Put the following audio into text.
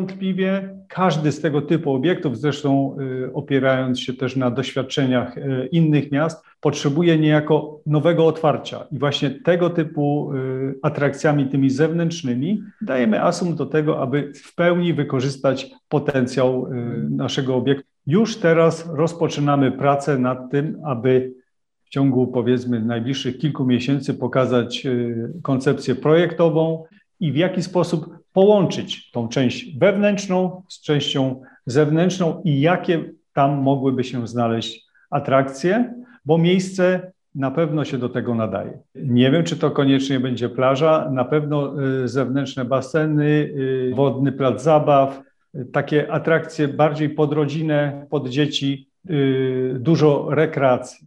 niewątpliwie każdy z tego typu obiektów, zresztą opierając się też na doświadczeniach innych miast, potrzebuje niejako nowego otwarcia. I właśnie tego typu atrakcjami tymi zewnętrznymi dajemy asumpt do tego, aby w pełni wykorzystać potencjał naszego obiektu. Już teraz rozpoczynamy pracę nad tym, aby w ciągu, powiedzmy, najbliższych kilku miesięcy pokazać koncepcję projektową i w jaki sposób połączyć tą część wewnętrzną z częścią zewnętrzną i jakie tam mogłyby się znaleźć atrakcje, bo miejsce na pewno się do tego nadaje. Nie wiem, czy to koniecznie będzie plaża, na pewno zewnętrzne baseny, wodny plac zabaw, takie atrakcje bardziej pod rodzinę, pod dzieci, dużo rekreacji.